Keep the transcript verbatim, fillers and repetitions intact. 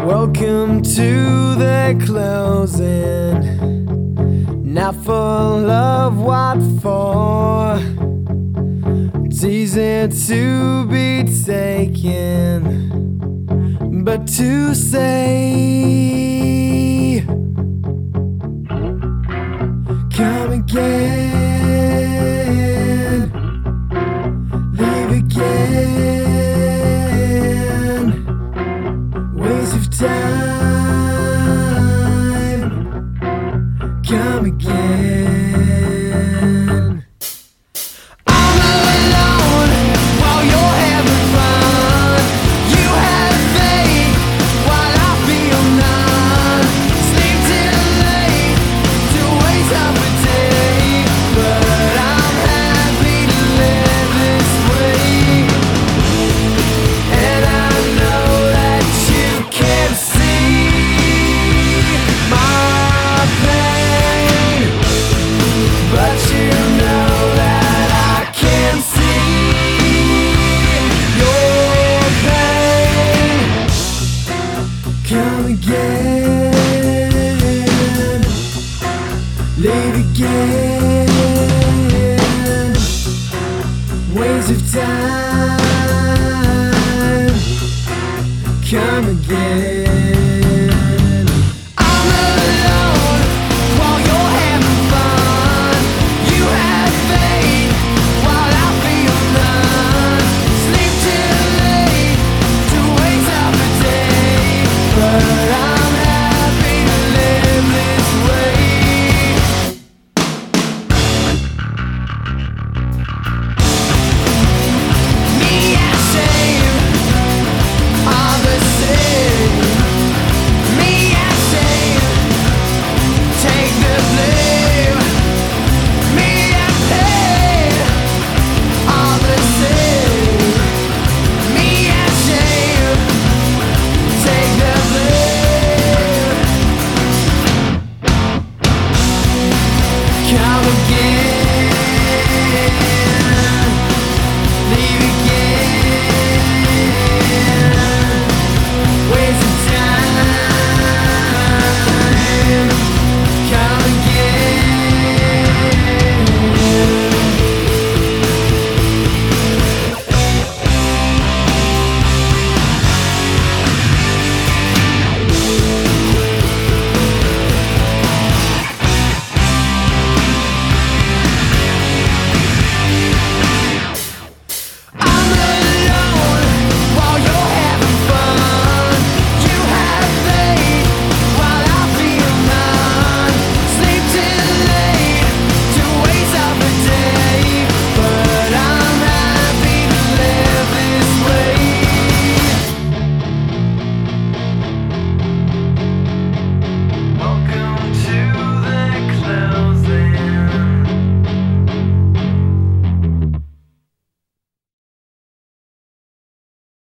Welcome to the closing. Not for love, what for? It's easy to be taken, but to say, come again, leave again, waste of time, come again. I'm alone while you're having fun. You have faith while I feel none. Sleep till late to waste half a day, but I'm happy to live this way. And I know that you can see my pain, but you know that I can see your pain. Come again, leave again, waste of time, come again.